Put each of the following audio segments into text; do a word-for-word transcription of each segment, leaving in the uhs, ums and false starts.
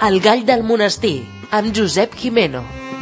El gall del monestir, amb Josep Gimeno.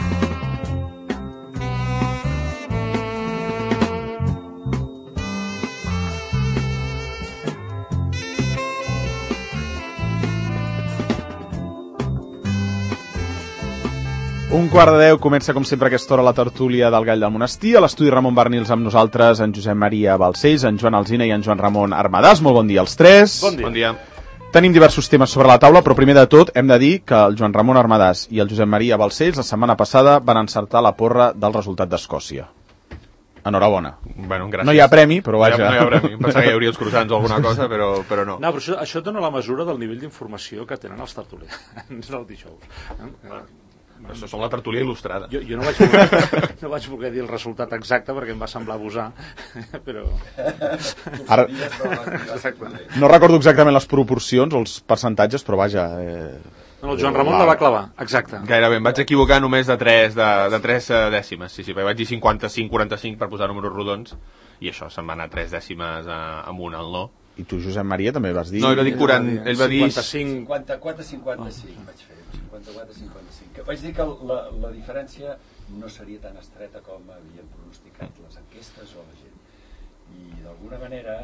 Un quart de deu comença, com sempre, a aquesta hora la tertúlia del Gall del Monestir. A l'estudi Ramon Barnils amb nosaltres, en Josep Maria Balcells, en Joan Alsina i en Joan Ramon Armadàs. Molt bon dia als tres. Bon dia. Bon dia. Tenim diversos temes sobre la taula, però primer de tot hem de dir que el Joan Ramon Armadàs i el Josep Maria Balcells la setmana passada van encertar la porra del resultat d'Escòcia. Enhorabona. Bueno, gràcies. No hi ha premi, però vaja. No hi ha, no hi ha premi. Em pensava que hi hauria els croissants o alguna cosa, però, però no. No, però això, això et dona la mesura del nivell d'informació que tenen els tertulians del dijous. Eh? Això són la tertúlia il·lustrada. Jo, jo no, vaig voler, no vaig voler dir el resultat exacte perquè em va semblar abusar, però... Ara, no recordo exactament les proporcions o els percentatges, però vaja... Eh... No, el Joan Ramon la va clavar, exacte. Gairebé, em vaig equivocar només de tres, de, de tres dècimes. Sí, sí, vaig dir cinquanta-cinc quaranta-cinc per posar números rodons, i això, se'n va anar tres dècimes amunt al no. I tu, Josep Maria, també vas dir... No, ell va dir quaranta... Ell va dir... cinquanta-quatre cinquanta-cinc vaig fer, cinquanta-quatre cinquanta-cinc. Que vaig dir que la, la diferència no seria tan estreta com havien pronosticat les enquestes o la gent. I d'alguna manera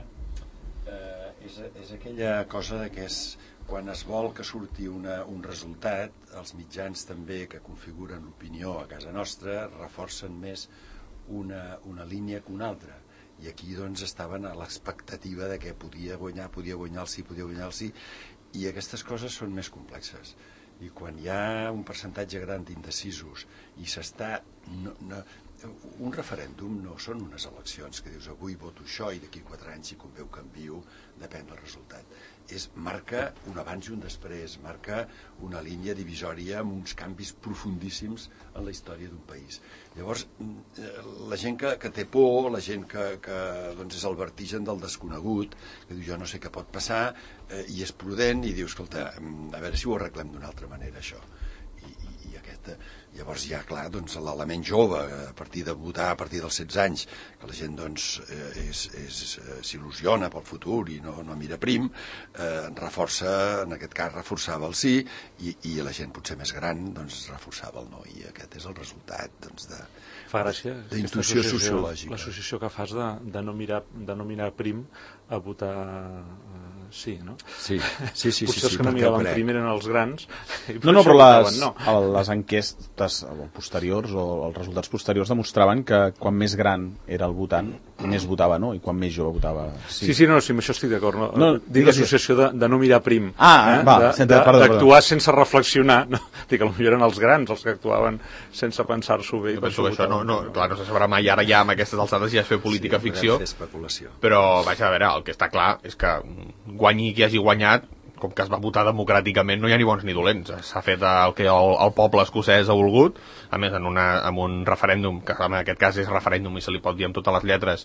eh, és, és aquella cosa de que és, quan es vol que surti una, un resultat, els mitjans també que configuren l'opinió a casa nostra reforcen més una, una línia que una altra. I aquí doncs estaven a l'expectativa de que podia guanyar, podia guanyar el sí, podia guanyar el sí, i aquestes coses són més complexes. I quan hi ha un percentatge gran d'indecisos i s'està... No, no, un referèndum no són unes eleccions que dius avui voto això i d'aquí quatre anys si conveu canvio, depèn del resultat. És, marca un abans i un després, marca una línia divisòria amb uns canvis profundíssims en la història d'un país. Llavors, la gent que, que té por, la gent que, que doncs és el vertigen del desconegut, que diu jo no sé què pot passar, eh, i és prudent i diu, escolta, a veure si ho arreglem d'una altra manera, això. I, i, i aquesta... Llavors hi ha, clar, doncs, l'element jove, a partir de votar a partir dels setze anys, que la gent doncs, eh, és, és, eh, s'il·lusiona pel futur i no, no mira prim, eh, reforça, en aquest cas reforçava el sí, i, i la gent potser més gran doncs, reforçava el no, i aquest és el resultat doncs, de, Fa gràcia, d'intuïció sociològica. L'associació que fas de, de, no mirar, de no mirar prim a votar uh, sí, no? Sí, sí, sí. Potser sí, els sí, que no miraven crec. prim eren els grans. No, no, però les, no. les enquestes posteriors o els resultats posteriors demostraven que quan més gran era el votant, més votava no, i quan més jove votava sí. Sí, sí, no, sí, amb això estic d'acord. No? No, dic l'associació de, de no mirar prim. Ah, eh? va, d'actuar sense reflexionar. No? Dic, potser eren els grans els que actuaven sense pensar-s'ho bé. Jo penso que això no, no, clar, no se sabrà mai, ara ja amb aquestes alçades ja es fer política sí, ficció, especulació. Però vaja, a veure, el que està clar és que guanyi qui hagi guanyat, com que es va votar democràticament, no hi ha ni bons ni dolents. S'ha fet el que el, el poble escocès ha volgut, a més en, una, en un referèndum, que en aquest cas és referèndum i se li pot dir amb totes les lletres,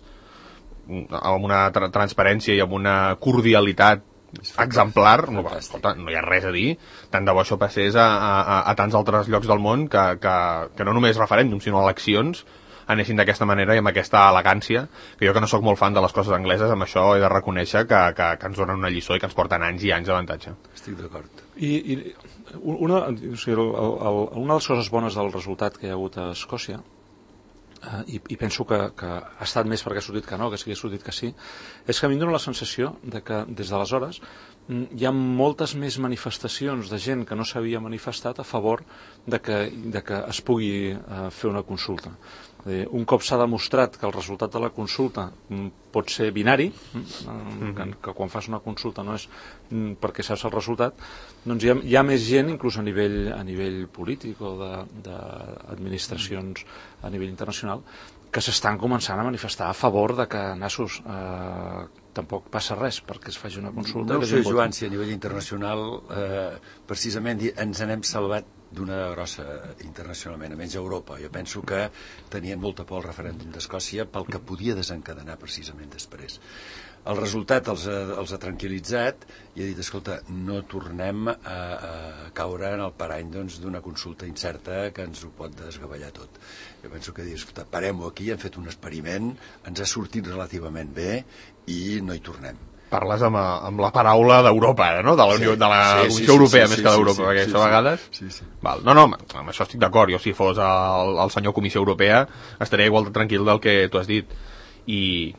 amb una tra transparència i amb una cordialitat exemplar, no, escolta, no hi ha res a dir, tant de bo això passés a, a, a tants altres llocs del món que, que, que no només referèndums sinó eleccions anessin d'aquesta manera i amb aquesta elegància, que jo que no sóc molt fan de les coses angleses, amb això he de reconèixer que, que, que ens donen una lliçó i que ens porten anys i anys d'avantatge. Estic d'acord. I, i una, o sigui, el, el, una de les coses bones del resultat que hi ha hagut a Escòcia, Uh, i, i penso que, que ha estat més perquè ha sortit que no, que sí que ha sortit que sí, és que a mi em dóna la sensació de que des d'aleshores hi ha moltes més manifestacions de gent que no s'havia manifestat a favor de que, de que es pugui uh, fer una consulta. Eh, un cop s'ha demostrat que el resultat de la consulta mm, pot ser binari, mm, mm-hmm. que, que quan fas una consulta no és mm, perquè saps el resultat, doncs hi ha, hi ha més gent, inclús a nivell, a nivell polític o d'administracions a nivell internacional, que s'estan començant a manifestar a favor de que, nassos, eh, tampoc passa res perquè es faci una consulta. No ho sé, Joan, si a nivell internacional eh, precisament ens n'hem salvat d'una grossa internacionalment, a menys a Europa. Jo penso que tenien molta por al referèndum d'Escòcia pel que podia desencadenar precisament després. El resultat els ha, els ha tranquil·litzat i ha dit, escolta, no tornem a, a caure en el parany doncs, d'una consulta incerta que ens ho pot desgavellar tot. Jo penso que dir, escolta, parem-ho aquí, hem fet un experiment, ens ha sortit relativament bé i no hi tornem. parles amb, amb la paraula d'Europa, eh, no? De la, Unió, sí, de la sí, Comissió sí, Europea, sí, més sí, que d'Europa, sí, perquè sí, això a vegades... Sí, sí. Val. No, no, amb això estic d'acord. Jo, si fos el, el senyor Comissió Europea, estaria igual de tranquil del que tu has dit. I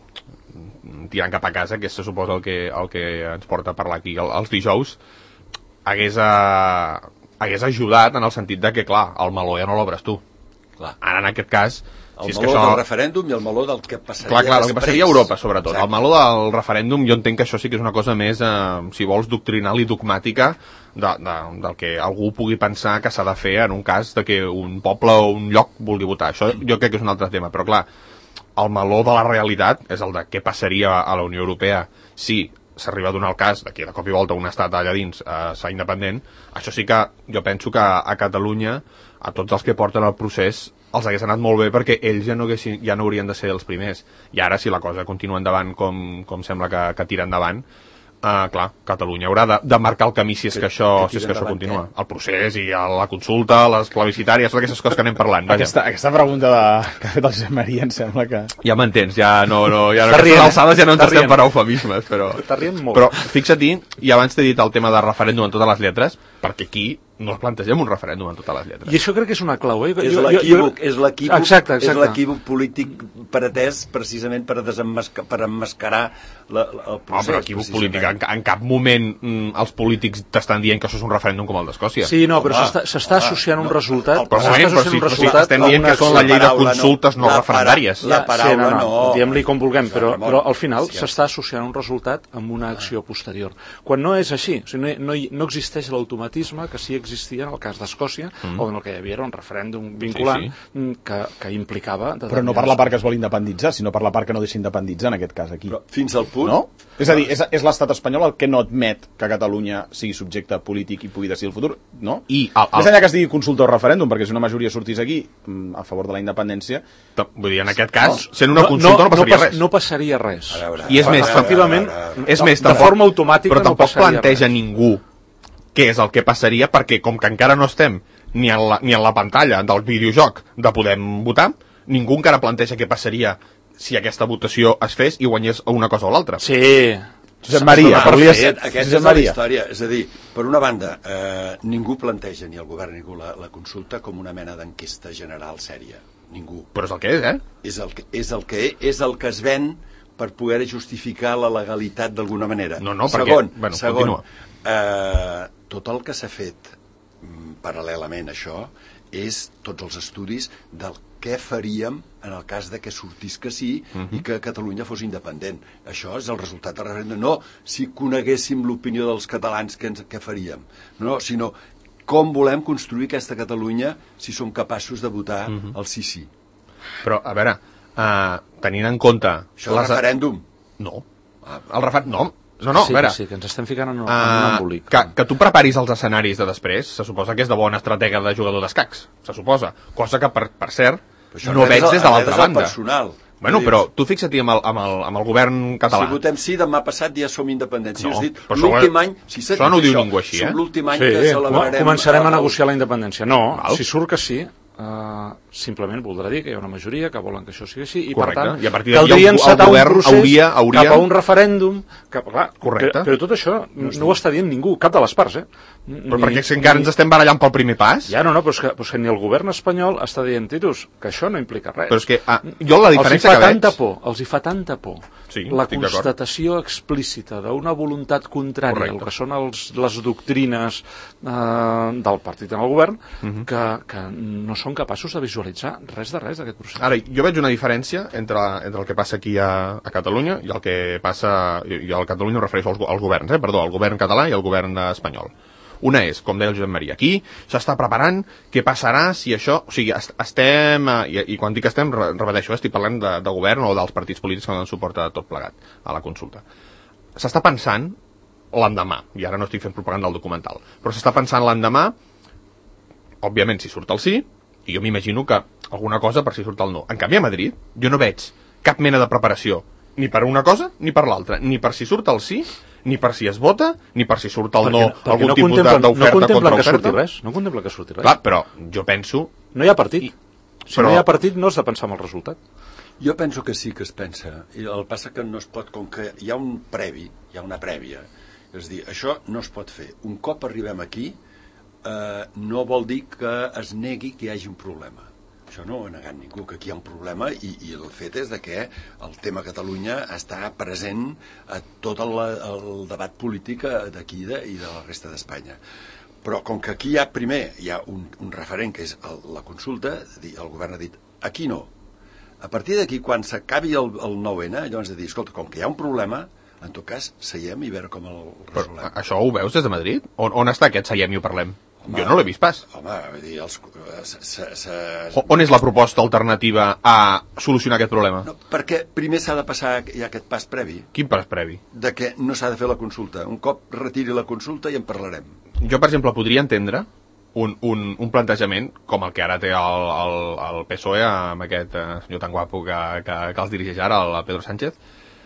tirant cap a casa, que se suposa el que, el que ens porta a parlar aquí els dijous, hagués, a, hagués ajudat en el sentit de que, clar, el meló ja no l'obres tu. Clar. Ara, en aquest cas... El si meló això... del referèndum i el meló del que passaria clar, clar, el que passaria a Europa, sobretot. Exacte. El meló del referèndum, jo entenc que això sí que és una cosa més, eh, si vols, doctrinal i dogmàtica de, de, del que algú pugui pensar que s'ha de fer en un cas de que un poble o un lloc vulgui votar. Això jo crec que és un altre tema, però clar, el meló de la realitat és el de què passaria a la Unió Europea si s'arriba a donar el cas de que de cop i volta un estat allà dins eh, s'ha independent. Això sí que jo penso que a Catalunya, a tots els que porten el procés, els hagués anat molt bé perquè ells ja no, haguessin, ja no haurien de ser els primers. I ara, si la cosa continua endavant com, com sembla que, que tira endavant, uh, clar, Catalunya haurà de, de marcar el camí si és que, que això, que si és que això continua. Què? El procés i la consulta, les plebiscitàries, totes aquestes coses que anem parlant. Aquesta, aquesta pregunta de, que ha fet el Josep Maria em sembla que... Ja m'entens, ja no... no ja no aquestes alçades ja no ens estem per eufemismes, però... Però fixa-t'hi, i abans t'he dit el tema de referèndum en totes les lletres, perquè aquí no es plantegem un referèndum en totes les lletres. I això crec que és una clau, eh? És l'equívoc, és l'equívoc, exacte, exacte. És l'equívoc polític pretès precisament per, desemmascar, per emmascarar la, la, el procés. Oh, però equívoc polític, en, en cap moment mm, els polítics t'estan dient que això és un referèndum com el d'Escòcia. Sí, no, però s'està associant un resultat... Però, moment, però si, un resultat si estem dient que són la llei de consultes no, no referendàries. La paraula sí, no, no, no. Diguem-li com vulguem, però, però al final s'està associant un resultat amb una acció posterior. Quan no és així, o sigui, no, no, no existeix l'automatisme que sí existia en el cas d'Escòcia, mm. o en el que hi havia un referèndum vinculant, sí, sí. Que, que implicava... Però no per la part que es vol independitzar, sinó per la part que no deixa independitzar, en aquest cas, aquí. Però fins al punt... No? És a dir, és, és l'estat espanyol el que no admet que Catalunya sigui subjecte polític i pugui decidir el futur, no? I el, el... Més enllà que es digui consulta o referèndum, perquè si una majoria sortís aquí a favor de la independència... Vull dir, en aquest cas, no, sent una consulta no, no, no passaria no, res. No passaria res. A veure, I és més, efectivament, és més, de forma automàtica però tampoc no planteja res. Ningú què és el que passaria, perquè com que encara no estem ni en la, ni en la pantalla del videojoc de podem votar, ningú encara planteja què passaria si aquesta votació es fes i guanyés una cosa o l'altra. Sí. Josep Maria, per volies... Aquesta és la història. És a dir, per una banda, eh, ningú planteja, ni el govern, ningú, la, la consulta com una mena d'enquesta general sèria. Ningú. Però és el que és, eh? És el que, és el que, és el que es ven per poder justificar la legalitat d'alguna manera. No, no, segon, perquè... Bueno, segon, continua. Eh, tot el que s'ha fet mm, paral·lelament a això és tots els estudis del què faríem en el cas de que sortís que sí uh-huh. i que Catalunya fos independent. Això és el resultat del referèndum. No si coneguéssim l'opinió dels catalans què, ens, què faríem, no, sinó com volem construir aquesta Catalunya si som capaços de votar uh-huh. el sí-sí. Però, a veure, uh, tenint en compte... Això és les... referèndum? No. El referèndum... No. No, no, sí, a veure, sí, que ens estem ficant en un, uh, en un embolic. Que, que tu preparis els escenaris de després, se suposa que és de bona estratègia de jugador d'escacs, se suposa. Cosa que, per, per cert, no veig des de l'altra banda. Personal. Bueno, però tu fixa't-hi amb, el, amb, el, amb el govern català. Si votem sí, demà passat ja som independents. Si no, has dit, l'últim any... Si això no ho diu ningú així, eh? Som l'últim any sí, que celebrarem... Començarem a negociar la independència. No, Val. si surt que sí... Uh, simplement voldrà dir que hi ha una majoria que volen que això sigui així i correcte. Per tant I a partir caldria encetar un procés hauria, hauria... cap a un referèndum que, clar, correcte. Però, però tot això no, no ho està dient ningú, cap de les parts, eh? Però ni, perquè si encara ni... ens estem barallant pel primer pas? Ja, no, no, però és que, però és que ni el govern espanyol està dient, tiros, que això no implica res. Però és que ah, jo la diferència que veig... Por, els hi fa tanta por sí, la constatació explícita d'una voluntat contrària correcte. Al que són els, les doctrines eh, del partit en el govern uh-huh. que, que no són capaços de visualitzar res de res d'aquest procés. Ara, jo veig una diferència entre, entre el que passa aquí a, a Catalunya i el que passa... I al Catalunya em refereixo als, als governs, eh? Perdó, al govern català i al govern espanyol. Una és, com deia el Josep Maria, aquí s'està preparant què passarà si això... O sigui, est estem... I, i quan dic estem, repeteixo, estic parlant de, de govern o dels partits polítics que donen suport a tot plegat, a la consulta. S'està pensant l'endemà, i ara no estic fent propaganda del documental, però s'està pensant l'endemà, òbviament, si surt el sí, i jo m'imagino que alguna cosa per si surt el no. En canvi, a Madrid, jo no veig cap mena de preparació, ni per una cosa ni per l'altra, ni per si surt el sí, ni per si es vota, ni per si surt el no, perquè, algun no tipus d'oferta no contra oferta. Res, no contempla que surti res. Clar, però jo penso... No hi ha partit. I, si però... no hi ha partit, no has de pensar en el resultat. Jo penso que sí que es pensa. I el passa que no es pot, com que hi ha un previ, hi ha una prèvia. És a dir, això no es pot fer. Un cop arribem aquí, eh, no vol dir que es negui que hi hagi un problema. Això no ho ha negat ningú, que aquí hi ha un problema i, i el fet és de que el tema Catalunya està present a tot el, el debat polític d'aquí de, i de la resta d'Espanya. Però com que aquí hi ha, primer, hi ha un, un referent que és el, la consulta, el govern ha dit, aquí no. A partir d'aquí, quan s'acabi el, el nou ene, llavors de dir, escolta, com que hi ha un problema, en tot cas, seiem i veure com el resolem. Però això ho veus des de Madrid? On, on està aquest seiem i ho parlem? Home, jo no l'he vist pas. Home, vull dir, els, se, se, se... On és la proposta alternativa a solucionar aquest problema? No, perquè primer s'ha de passar hi ha aquest pas previ. Quin pas previ? De que no s'ha de fer la consulta. Un cop retiri la consulta i en parlarem. Jo, per exemple, podria entendre un, un, un plantejament com el que ara té el, el, el P S O E amb aquest eh, senyor tan guapo que, que, que els dirigeix ara, el Pedro Sánchez,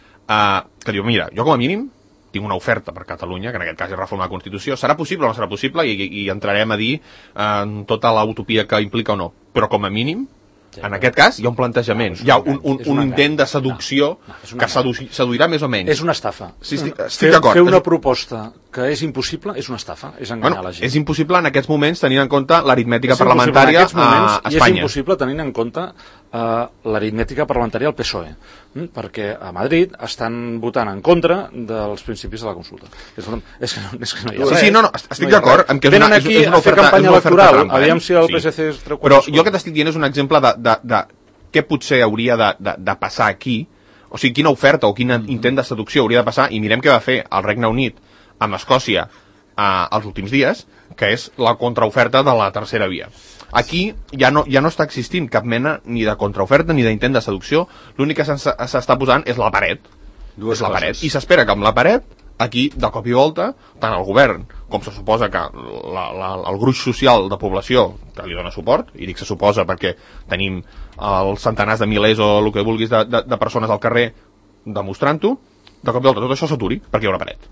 Uh, que diu, mira, jo com a mínim tinc una oferta per Catalunya, que en aquest cas és reformar la Constitució. Serà possible o no serà possible? I, i entrarem a dir uh, tota la utopia que implica o no. Però com a mínim, sí, en aquest cas, hi ha un plantejament, no, hi ha un, un, un intent de seducció no, no, que sedu seduirà més o menys. És una estafa. Sí, estic, estic d'acord. Fer una proposta que és impossible és una estafa, és enganyar bueno, la gent. És impossible en aquests moments tenint en compte l'aritmètica parlamentària a Espanya. I és impossible tenint en compte uh, l'aritmètica parlamentària al P S O E, mm? perquè a Madrid estan votant en contra dels principis de la consulta. És, és, que, no, és que no hi ha sí, res. Sí, no, no, estic no d'acord amb que és una, aquí és una oferta, a fer campanya electoral, trampa, aviam si el sí. P S C es treu. Però jo el que t'estic dient és un exemple de, de, de què potser hauria de, de, de passar aquí, o sigui, quina oferta o quin intent de seducció hauria de passar, i mirem què va fer el Regne Unit amb Escòcia eh, els últims dies, que és la contraoferta de la tercera via. Aquí ja no, ja no està existint cap mena ni de contraoferta ni d'intent de seducció, l'únic que s'està posant és la paret. Dues és la coses. paret. I s'espera que amb la paret, aquí, de cop i volta, tant el govern com se suposa que la, la, el gruix social de població que li dona suport, i dic se suposa perquè tenim els centenars de milers o el que vulguis de, de, de persones al carrer demostrant-ho, de cop i volta tot això s'aturi perquè hi ha una paret.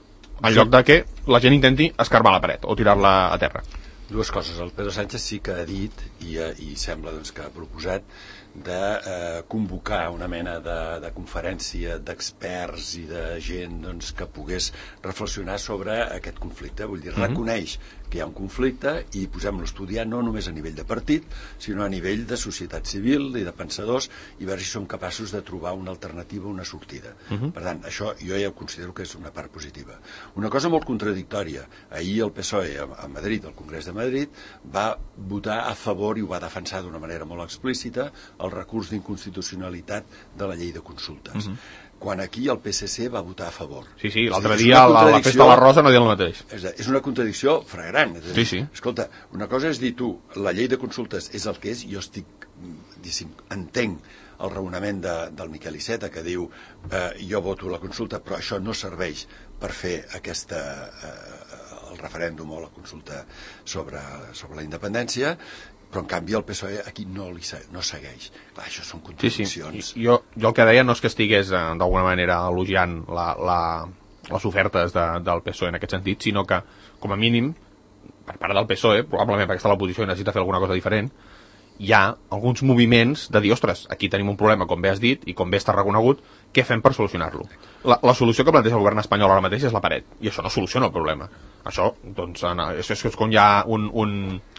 En lloc de que la gent intenti escarbar la paret o tirar-la a terra. Dues coses. El Pedro Sánchez sí que ha dit i, i sembla doncs, que ha proposat de eh, convocar una mena de, de conferència d'experts i de gent doncs, que pogués reflexionar sobre aquest conflicte. Vull dir, mm-hmm. reconeix que hi ha un conflicte i posem-lo a estudiar no només a nivell de partit, sinó a nivell de societat civil i de pensadors i veure si som capaços de trobar una alternativa, una sortida. Mm-hmm. Per tant, això jo ja ho considero que és una part positiva. Una cosa molt contradictòria. Ahir el P S O E a Madrid, al Congrés de Madrid, va votar a favor i ho va defensar d'una manera molt explícita el recurs d'inconstitucionalitat de la llei de consultes. Mm-hmm. Quan aquí el P S C va votar a favor. Sí, sí, l'altre dia a la, la festa de la Rosa no diuen el mateix. És, és una contradicció flagrant. És dir, sí, sí. Escolta, una cosa és dir tu, la llei de consultes és el que és, jo estic, diguéssim, entenc el raonament de, del Miquel Iceta que diu eh, jo voto la consulta però això no serveix per fer aquesta eh, el referèndum o la consulta sobre, sobre la independència, però en canvi el P S O E aquí no, li, no segueix. Clar, això són contradiccions. Sí, sí. Jo, jo el que deia no és que estigués eh, d'alguna manera elogiant la, la, les ofertes de, del P S O E en aquest sentit, sinó que, com a mínim, per part del P S O E, probablement perquè està a l'oposició i necessita fer alguna cosa diferent, hi ha alguns moviments de dir, ostres, aquí tenim un problema, com bé has dit, i com bé està reconegut, què fem per solucionar-lo? La, la solució que planteja el govern espanyol ara mateix és la paret, i això no soluciona el problema. Això, doncs, és, és com hi ha un, un,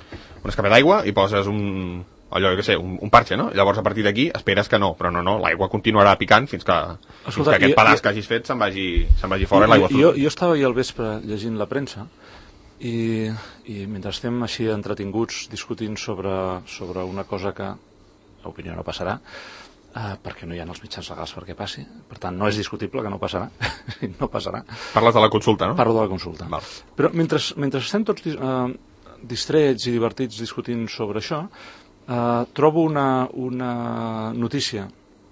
un escapé d'aigua i poses un, allò, jo què sé, un, un parxe, no? Llavors, a partir d'aquí, esperes que no, però no, no, l'aigua continuarà picant fins que, Escolta, fins que aquest jo, pedaç jo, que hagis fet se'n vagi, se'n vagi fora i l'aigua jo, jo estava ahir al vespre llegint la premsa i, i mentre estem així entretinguts discutint sobre, sobre una cosa que l'opinió no passarà, uh, perquè no hi ha els mitjans legals perquè passi, per tant no és discutible que no passarà, no passarà. Parles de la consulta, no? Parlo de la consulta. Val. Però mentre, mentre estem tots uh, distrets i divertits discutint sobre això, uh, trobo una, una notícia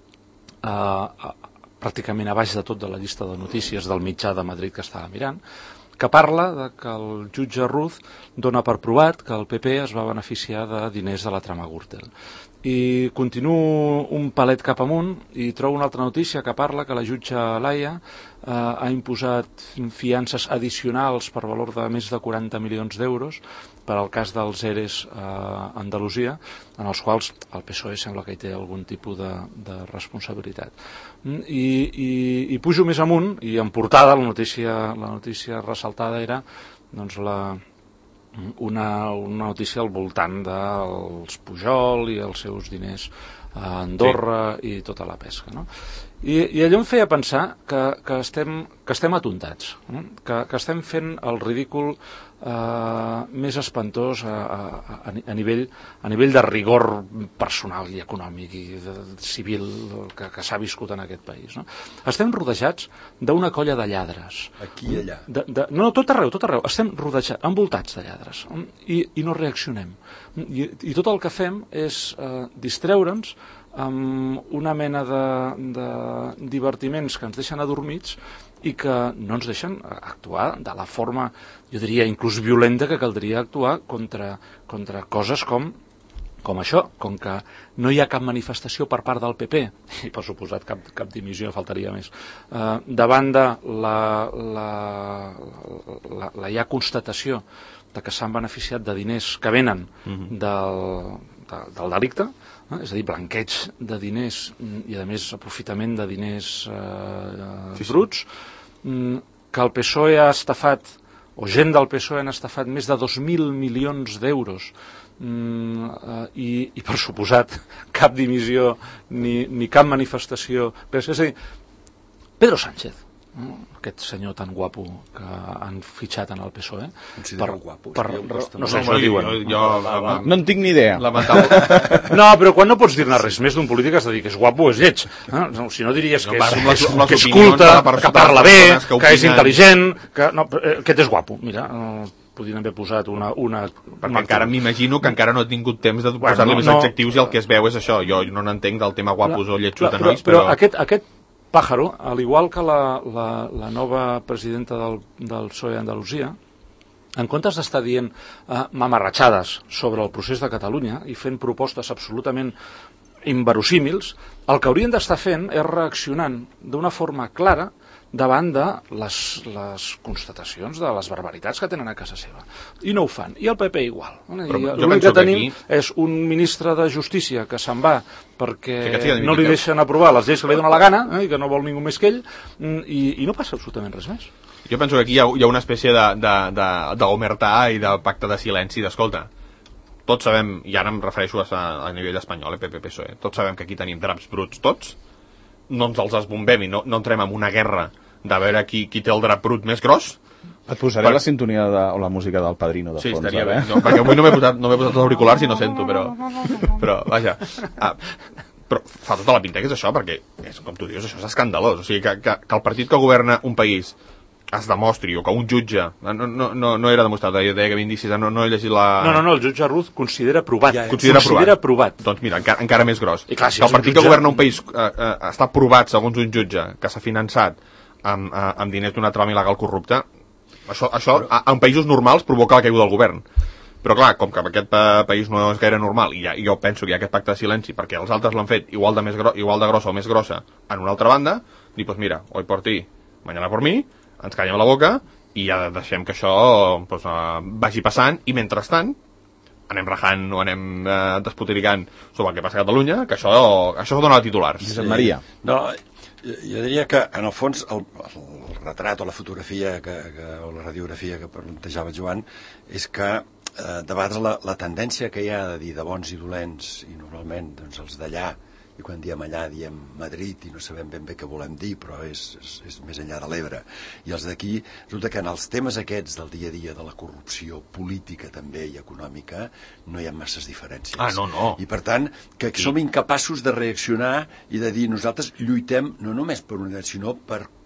uh, pràcticament a baix de tot de la llista de notícies del mitjà de Madrid que estava mirant, que parla de que el jutge Ruz dona per provat que el P P es va beneficiar de diners de la trama Gürtel. I continuo un palet cap amunt i trobo una altra notícia que parla que la jutge Laia eh, ha imposat fiances addicionals per valor de més de quaranta milions d'euros per al cas dels E R Es a Andalusia, en els quals el P S O E sembla que hi té algun tipus de, de responsabilitat. I, i, i pujo més amunt, i en portada la notícia, la notícia ressaltada era doncs, la, una, una notícia al voltant dels Pujol i els seus diners a Andorra sí. I tota la pesca. No? I, I allò em feia pensar que, que, estem, que estem atontats, no? que, que estem fent el ridícul Uh, més espantós a, a, a, nivell, a nivell de rigor personal i econòmic i de, de civil que, que s'ha viscut en aquest país. No? Estem rodejats d'una colla de lladres. Aquí i allà. De, de, no, tot arreu, tot arreu. Estem rodejats, envoltats de lladres i, i no reaccionem. I, I tot el que fem és uh, distreure'ns amb una mena de, de divertiments que ens deixen adormits i que no ens deixen actuar de la forma, jo diria, inclús violenta que caldria actuar contra, contra coses com, com això, com que no hi ha cap manifestació per part del P P, i per suposat cap, cap dimissió, faltaria més, eh, davant de la, la, la, la ja constatació de que s'han beneficiat de diners que venen del, de, del delicte, eh? És a dir, blanqueig de diners i a més aprofitament de diners eh, sí, sí. bruts, que el P S O E ha estafat, o gent del P S O E han estafat més de dos mil milions d'euros i, i per suposat cap dimissió ni, ni cap manifestació. És a dir, Pedro Sánchez, aquest senyor tan guapo que han fitxat en el P S O E. Considero guapo. Per, no, no sé, això diuen. Jo, jo, no en tinc ni idea. No, però quan no pots dir-ne res més d'un polític has de dir que és guapo o és lleig. No, si no diries que és, no, les, les que és culte, que parla bé, que, que és intel·ligent, que no, aquest és guapo. Mira, podrien haver posat una... una perquè una encara m'imagino que encara no he tingut temps de posar-li bueno, més no, adjectius i el que es veu és això. Jo no n'entenc del tema guapos la, o lletjos de nois, però... Però aquest, aquest Pájaro, al igual que la, la, la nova presidenta del, del P S O E a Andalusia, en comptes d'estar dient eh, mamarratxades sobre el procés de Catalunya i fent propostes absolutament inverosímils, el que haurien d'estar fent és reaccionant d'una forma clara davant de les, les constatacions de les barbaritats que tenen a casa seva. I no ho fan. I el P P igual. L'únic que tenim que aquí... és un ministre de Justícia que se'n va perquè sí, no li deixen aprovar les lleis que li dona la gana eh, i que no vol ningú més que ell i, i no passa absolutament res més. Jo penso que aquí hi ha, hi ha una espècie d'omertà i de pacte de silenci d'escolta. Tots sabem, i ara em refereixo a, a nivell espanyol, eh, P P P S O E, tots sabem que aquí tenim draps bruts, tots, no ens els esbombem i no, no entrem en una guerra de veure qui, qui té el drap brut més gros. Et posaré per... la sintonia de, o la música del Padrino de sí, fons. Sí, estaria bé. No, perquè avui no m'he posat, no m'he posat els auriculars i no sento, però... Però, vaja... Ah, però fa tota la pinta que és això, perquè, és, com tu dius, això és escandalós. O sigui, que, que, que el partit que governa un país es demostri, o que un jutge... No, no, no, no era demostrat, deia que havia indicis, no, no he llegit la... No, no, no, el jutge Ruz considera provat. Ja, ja. Considera, considera provat. provat. Doncs mira, encara, encara més gros. I clar, si que el partit jutge... que governa un país eh, eh, està provat, segons un jutge, que s'ha finançat amb, eh, amb diners d'una trama il·legal corrupta, això, això però... a, en països normals provoca la caiguda del govern. Però clar, com que aquest país no és gaire normal, i ja, jo penso que hi ha aquest pacte de silenci, perquè els altres l'han fet igual de, més gro igual de grossa o més grossa en una altra banda, dir, doncs mira, hoy por ti, mañana por mí, ens callem la boca, i ja deixem que això pues, uh, vagi passant, i mentrestant anem rajant o anem uh, despotricant sobre el que passa a Catalunya, que això, això dona titulars. Josep Maria. No, jo diria que en el fons el, el retrat o la fotografia que, que, o la radiografia que plantejava Joan és que eh, de vegades la, la tendència que hi ha de dir de bons i dolents, i normalment doncs, els d'allà, i quan diem allà diem Madrid i no sabem ben bé què volem dir, però és, és, és més enllà de l'Ebre. I els d'aquí, resulta que en els temes aquests del dia a dia, de la corrupció política també i econòmica, no hi ha masses diferències. Ah, no, no. I per tant, que sí. Som incapaços de reaccionar i de dir nosaltres lluitem no només per una, sinó per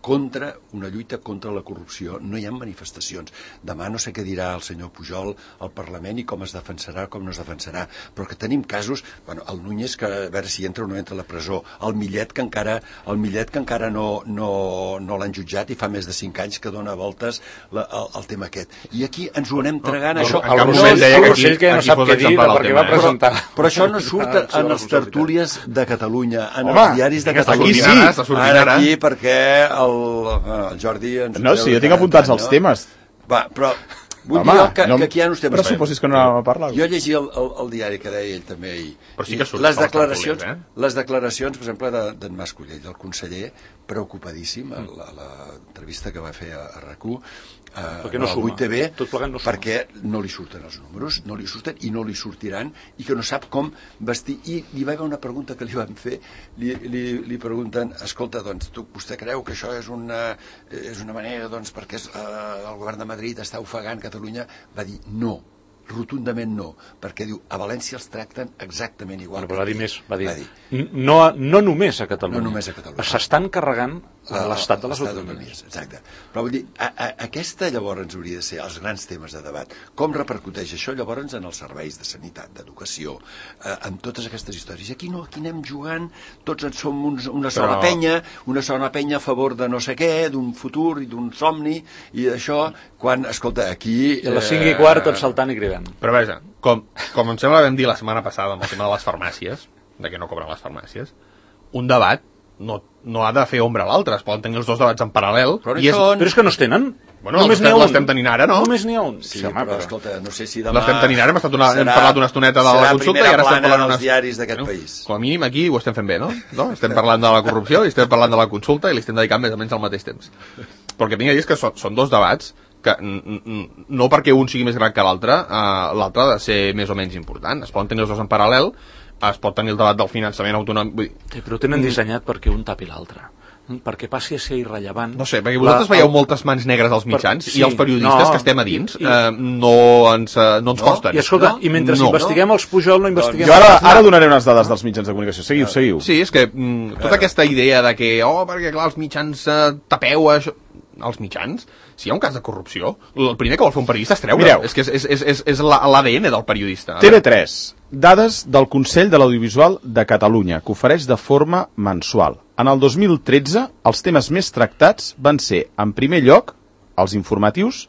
contra una lluita contra la corrupció. No hi ha manifestacions. Demà no sé què dirà el senyor Pujol al Parlament i com es defensarà, com no es defensarà. Però que tenim casos, bueno, el Núñez, que a veure si entra o no entra a la presó, el Millet, que encara, el Millet, que encara no, no, no l'han jutjat i fa més de cinc anys que dona voltes la, el, el tema aquest. I aquí ens ho anem tragant. No, això, no, el no, Rossell deia que aquí, Rossell que ja no aquí sap fos què dir exemplar el perquè tema, va presentar. Però, però això no surt Ah, en les tertúlies de Catalunya, en Home, els diaris de està Catalunya. sortint ara, està sortint Ara ara. aquí, perquè el, el Jordi ens ho No, treu sí, jo de tinc tant en apuntats tant, els no? temes. Va, però vull Home, dir que, no, que aquí hi ha uns temes. però suposis que no anàvem a parlar. Jo llegia el, el, el diari que deia ell també ahir. Però sí que surt les a les declaracions, tertúlies, eh? les declaracions, per exemple, de- d'en Mas Collell, del conseller, preocupadíssim a la- a l'entrevista que va fer a, a RAC u, eh, Perquè no al suma. vuit T V, Tot plegat no suma. perquè no li surten els números, no li surten i no li sortiran, i que no sap com vestir. I hi va haver una pregunta que li van fer, li, li, li pregunten, escolta, doncs, tu, vostè creu que això és una, és una manera, doncs, perquè és, eh, el govern de Madrid està ofegant Catalunya? Va dir no, rotundament no, perquè diu, a València els tracten exactament igual. Bueno, però va dir més, va dir, Va dir no, no només a Catalunya. No només a Catalunya. S'estan carregant la- l'estat de les l'estat autonomies. Exacte. Però vull dir, a, a, aquesta llavors hauria de ser els grans temes de debat. Com repercuteix això llavors en els serveis de sanitat, d'educació, eh, amb totes aquestes històries. I aquí no, aquí anem jugant, tots en som uns, una sola Però- penya, una sola penya a favor de no sé què, d'un futur i d'un somni, i d'això, quan, escolta, aquí... I a les cinc i quart tot saltant i cridant. Però vaja, com, com em sembla que vam dir la setmana passada amb el tema de les farmàcies, de que no cobren les farmàcies, un debat no, no ha de fer ombra a l'altre, es poden tenir els dos debats en paral·lel. Però I és, això- Però és que no es tenen. Bueno, Només l'estem- n'hi ha un. l'estem tenint ara, no? Només n'hi ha un. Sí, home, però, escolta, no sé si demà... l'estem tenint ara, hem, estat una, hem serà- parlat una estoneta de la serà consulta i primera ara estem plana parlant dels unes... diaris d'aquest Bueno, país. Com a mínim aquí ho estem fent bé, no? no? Estem parlant de la corrupció i estem parlant de la consulta i li estem dedicant més o menys al mateix temps. Però el que tinc a dir és que són, són dos debats que n- n- no perquè un sigui més gran que l'altre, eh, l'altre ha de ser més o menys important. Es poden tenir els dos en paral·lel, es pot tenir el debat del finançament autonòmic... Vull dir, Sí, però ho tenen dissenyat perquè un tapi l'altre. Perquè passi a ser irrellevant. no sé, perquè vosaltres La- veieu el- moltes mans negres als mitjans Sí, i els periodistes no, que estem a dins i- i- eh, no ens, eh, no ens No, costen. I escolta, No? i mentre No. investiguem els Pujol, no investiguem... Jo ara, els- ara donaré unes dades dels mitjans de comunicació. Seguiu, seguiu. Sí, és que mm, tota aquesta idea de que, oh, perquè clar, els mitjans eh, tapeu això... Els mitjans, si hi ha un cas de corrupció, el primer que vol fer un periodista és treure. Mireu. És que és, és, és, és, és l'A D N del periodista. T V tres. Dades del Consell de l'Audiovisual de Catalunya, que ofereix de forma mensual. En el dos mil tretze, els temes més tractats van ser, en primer lloc, els informatius,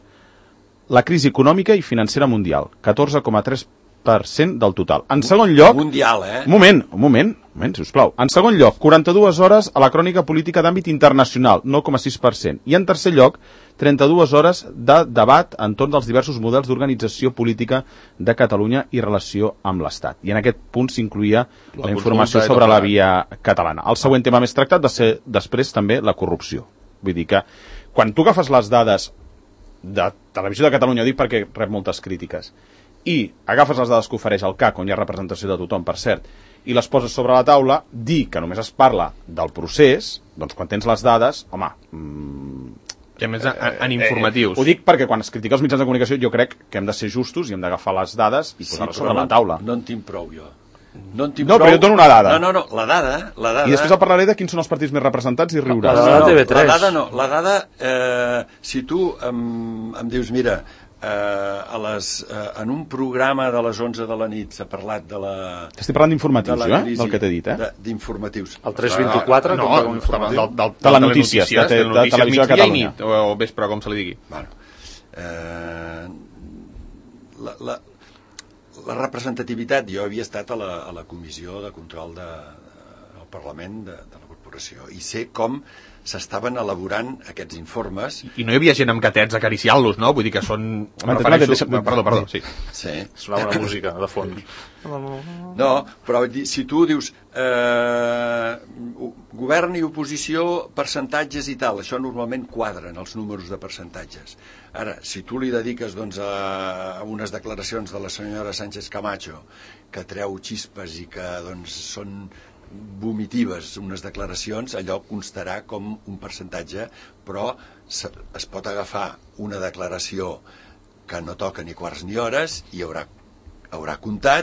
la crisi econòmica i financera mundial, catorze coma tres per cent del total. En segon lloc... Mundial, eh? Un moment, un moment, un moment, sisplau. En segon lloc, quaranta-dues hores a la crònica política d'àmbit internacional, nou coma sis per cent. I en tercer lloc, trenta-dues hores de debat entorn dels diversos models d'organització política de Catalunya i relació amb l'Estat. I en aquest punt s'incluïa la, la informació consulta i sobre tot la plegat. via catalana. El següent tema més tractat va ser després també la corrupció. Vull dir que quan tu agafes les dades de Televisió de Catalunya, ho dic perquè rep moltes crítiques, i agafes les dades que ofereix el C A C, on hi ha representació de tothom, per cert, i les poses sobre la taula, dir que només es parla del procés, doncs quan tens les dades, home... Mmm, I a més, en, en informatius. Eh, ho dic perquè quan es critica els mitjans de comunicació jo crec que hem de ser justos i hem d'agafar les dades i posar-les sobre la taula. No en tinc prou, jo. No, en tinc No, prou. però jo et dono una dada. No, no, no, la dada, la dada... I després el parlaré de quins són els partits més representats i riuràs. La dada no, T V tres. La dada no, la dada, eh, si tu em, em dius, mira, eh, a les, eh, en un programa de les onze de la nit s'ha parlat de la... Estic parlant de d'informatius, la jo, eh? crisi, Del que t'he dit, eh? de- d'informatius. El tres vint-i-quatre, no, com no, com informatiu. del, del, De la notícies, de- de- de Televisió de migdia i Catalunya. nit, o, o vespre, com se li digui. Bueno, eh, la, la, la representativitat, jo havia estat a la, a la comissió de control de, del Parlament de, de la corporació i sé com s'estaven elaborant aquests informes. I no hi havia gent amb gatets acariciant-los, no? Vull dir que són... Home, refereixo- deixa- Perdó, perdó, sí. Sí. Sonava una música de fons. No, però vull dir, si tu dius eh, govern i oposició, percentatges i tal, això normalment quadren els números de percentatges. Ara, si tu li dediques doncs, a unes declaracions de la senyora Sánchez Camacho que treu xispes i que doncs, són vomitives unes declaracions, allò constarà com un percentatge, però es pot agafar una declaració que no toca ni quarts ni hores i haurà, haurà comptat,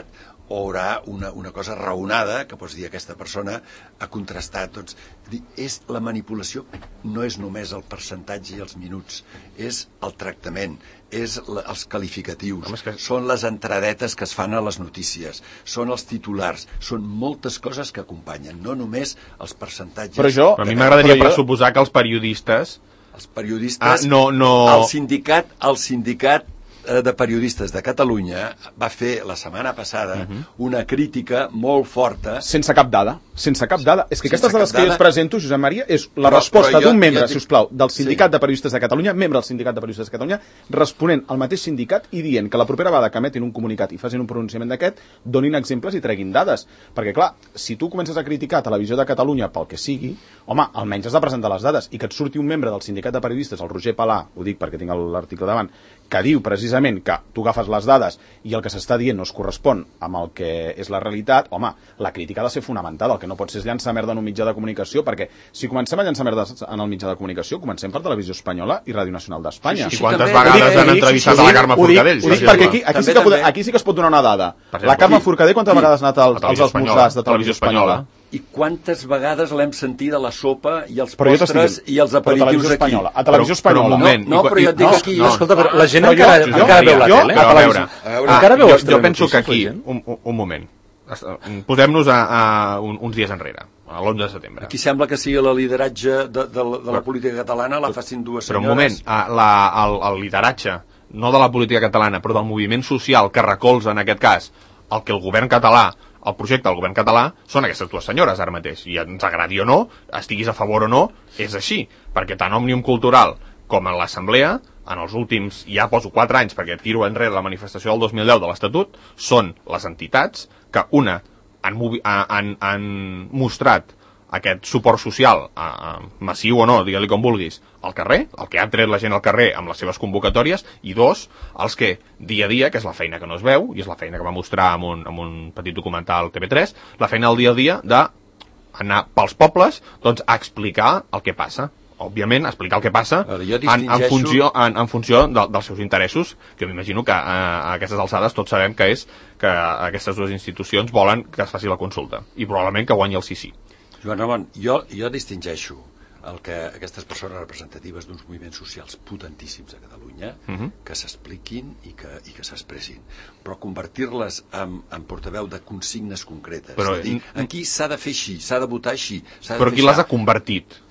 o haurà una, una cosa raonada que pots dir aquesta persona ha contrastat. Doncs, és la manipulació no és només el percentatge i els minuts, és el tractament, és la, els qualificatius, Home, que... són les entradetes que es fan a les notícies, són els titulars, són moltes coses que acompanyen, no només els percentatges. Però jo... Però a mi m'agradaria jo... pressuposar que els periodistes... Els periodistes... Ah, no, no... El sindicat, el sindicat de periodistes de Catalunya va fer la setmana passada uh-huh. una crítica molt forta... Sense cap dada, sense cap dada. És que sense aquestes dades que jo et presento, Josep Maria, és la però, resposta però jo, d'un membre, jo dic... sisplau, del Sindicat sí. de Periodistes de Catalunya, membre del Sindicat de Periodistes de Catalunya, responent al mateix sindicat i dient que la propera vegada que emetin un comunicat i facin un pronunciament d'aquest, donin exemples i treguin dades. Perquè, clar, si tu comences a criticar Televisió de Catalunya pel que sigui, home, almenys has de presentar les dades. I que et surti un membre del Sindicat de Periodistes, el Roger Palà, ho dic perquè tinc l'article davant, que diu precisament que tu agafes les dades i el que s'està dient no es correspon amb el que és la realitat, home, la crítica ha de ser fonamentada. El que no pot ser és llançar merda en un mitjà de comunicació, perquè si comencem a llançar merda en el mitjà de comunicació, comencem per Televisió Espanyola i Ràdio Nacional d'Espanya. Sí, sí, sí, I quantes també, vegades dic, han entrevistat sí, a la Carme Forcadell? Ho dic perquè aquí, aquí, sí que pot, aquí sí que es pot donar una dada. La Carme Forcadell quantes vegades ha anat als, als esmorzars de Televisió Espanyola? I quantes vegades l'hem sentit a la sopa i els postres i els aperitius aquí? Espanyola. A Televisió Espanyola. No, no, però jo et dic aquí... No, escolta, però la gent encara, jo, encara veu la jo, tele. Però a veure, encara veu jo, jo penso que aquí, un, un moment, posem-nos a, a un, uns dies enrere, a l'onze de setembre. Aquí sembla que sigui el lideratge de, de, de la política catalana, la facin dues senyores. Però un moment, la, el, el lideratge, no de la política catalana, però del moviment social que recolza, en aquest cas, el que el govern català, el projecte del govern català, són aquestes dues senyores ara mateix. I ens agradi o no, estiguis a favor o no, és així. Perquè tant Òmnium Cultural com en l'Assemblea, en els últims, ja poso quatre anys, perquè tiro enrere la manifestació del dos mil deu de l'Estatut, són les entitats que, una, han, han, han mostrat aquest suport social, a, a, massiu o no, digue-li com vulguis, al carrer, el que han tret la gent al carrer amb les seves convocatòries, i dos, els que dia a dia, que és la feina que no es veu, i és la feina que va mostrar amb un, amb un petit documental T V tres, la feina del dia a dia d'anar pels pobles doncs, a explicar el que passa. Òbviament, explicar el que passa en, en funció, en, en funció de, dels seus interessos, que m'imagino que a, a aquestes alçades tots sabem que és que aquestes dues institucions volen que es faci la consulta, i probablement que guanyi el sí sí. Joan Ramon, jo, jo distingeixo el que aquestes persones representatives d'uns moviments socials potentíssims a Catalunya, uh-huh. que s'expliquin i que, i que s'expressin, però convertir-les en, en portaveu de consignes concretes, però, és a dir, aquí s'ha de fer així, s'ha de votar així, s'ha de però qui les ha convertit?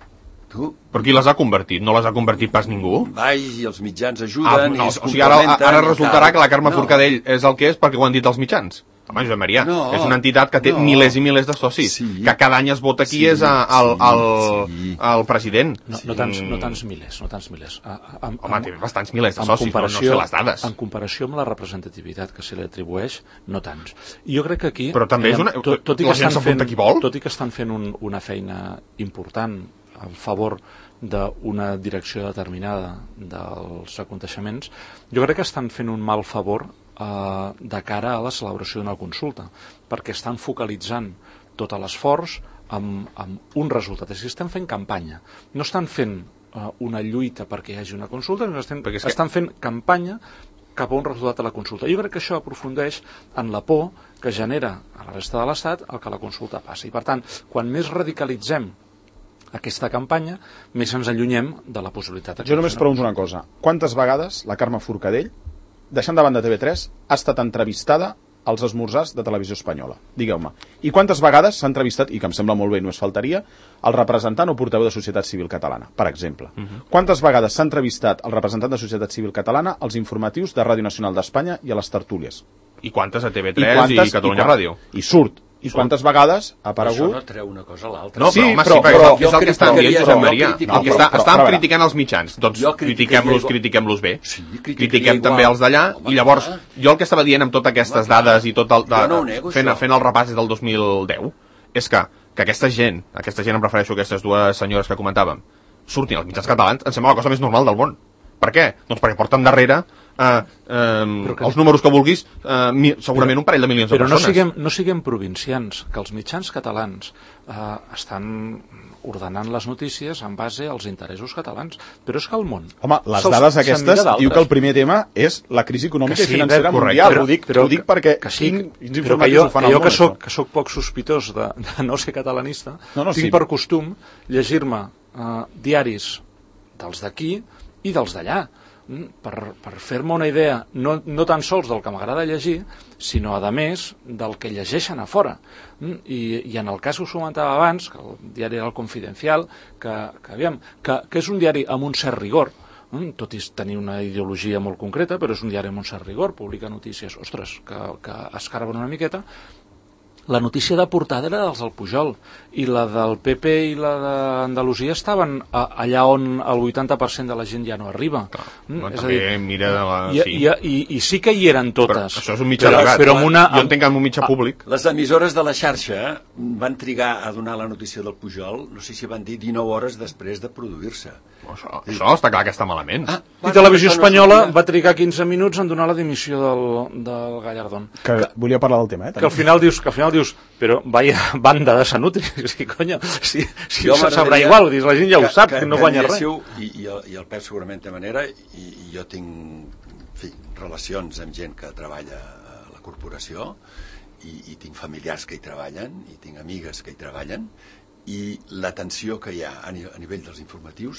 Tu? Però qui les ha convertit? No les ha convertit pas ningú? Baix, i els mitjans ajuden, ah, no, i es o sigui, ara, ara resultarà que la Carme no. Forcadell és el que és perquè ho han dit els mitjans. Home, Josep Maria, no, és una entitat que té no. milers i milers de socis, sí. que cada any es vota qui sí, és el, el, sí. el president. No, no, tants, no tants milers, no tants milers. A, a, Home, té bastants milers de socis, però no sé les dades. En comparació amb la representativitat que se li atribueix, no tants. I jo crec que aquí... Però també és una... Tot, tot i la que gent s'apunta qui vol? Tot i que estan fent un, una feina important a favor d'una direcció determinada dels aconteixements, jo crec que estan fent un mal favor eh, de cara a la celebració d'una consulta, perquè estan focalitzant tot l'esforç amb, amb un resultat. És que estan fent campanya, no estan fent eh, una lluita perquè hi hagi una consulta, no estan, que... estan fent campanya cap a un resultat de la consulta. Jo crec que això aprofundeix en la por que genera a la resta de l'Estat el que la consulta passi. I per tant, quan més radicalitzem aquesta campanya, més ens allunyem de la possibilitat. Jo només pregunto una cosa. Quantes vegades la Carme Forcadell, deixant de banda T V tres, ha estat entrevistada als esmorzars de Televisió Espanyola? Digueu-me. I quantes vegades s'ha entrevistat, i que em sembla molt bé i no es faltaria, el representant o portaveu de Societat Civil Catalana, per exemple? Uh-huh. Quantes vegades s'ha entrevistat el representant de Societat Civil Catalana als informatius de Ràdio Nacional d'Espanya i a les tertúlies? I quantes a T V tres i, quantes, i Catalunya i Ràdio? I surt. I quantes vegades ha aparegut... Això no treu una cosa a l'altra. No, però, sí, home, però, sí, però, però és el que estan dient, Josep Maria. No, el que està, estan criticant els mitjans. Doncs critiquem-los critiquem-los bé. Sí, critiquem també els d'allà. I llavors, jo el que estava dient amb totes aquestes dades i tot el... De, no nego, fent, fent el repàs del dos mil deu, és que, que aquesta gent, aquesta gent em refereixo a aquestes dues senyores que comentàvem, surtin als mitjans catalans, em sembla la cosa més normal del món. Per què? Doncs perquè porten darrere eh, eh, que... els números que vulguis, eh, mi, segurament però, un parell de milions de però persones. Però no siguem, no siguem provincians, que els mitjans catalans eh, estan ordenant les notícies en base als interessos catalans. Però és que el món... Home, les dades aquestes diu que el primer tema és la crisi econòmica sí, i financera mundial. Però, ho dic, però, ho dic perquè que sí, quins però que jo, que, jo que, soc, això. que soc poc sospitós de, de no ser catalanista, no, no, tinc sí. per costum llegir-me uh, diaris dels d'aquí i dels d'allà, per, per fer-me una idea no, no tan sols del que m'agrada llegir, sinó a més del que llegeixen a fora. I, i en el cas que us comentava abans, que el diari era el Confidencial, que, que, aviam, que, que és un diari amb un cert rigor, tot i tenir una ideologia molt concreta, però és un diari amb un cert rigor, publica notícies, ostres, que, que escarben una miqueta. La notícia de portada era dels del Pujol, i la del P P i la d'Andalusia estaven a, allà on el vuitanta per cent de la gent ja no arriba. Clar, mm, no, és també a dir, mira de la... I, sí. i, i, i sí que hi eren totes. Però això és un mitjà però, privat. però amb una, jo entenc que en un mitjà públic. Les emissores de la xarxa van trigar a donar la notícia del Pujol, no sé si van dir dinou hores després de produir-se. Això, això està clar que està malament. Ah, I Televisió Espanyola va trigar quinze minuts en donar la dimissió del, del Gallardón. Que, que volia parlar del tema, eh? Que al final dius, que al final dius, però vaya banda de sanutri, sí, conya, si, si se sabrà igual, dius, la gent ja ho sap, que, que no guanya res. I, i, el, I el Pep segurament té manera, i, i jo tinc, en fi, relacions amb gent que treballa a la corporació, i, i tinc familiars que hi treballen, i tinc amigues que hi treballen, i l'atenció que hi ha a, a nivell dels informatius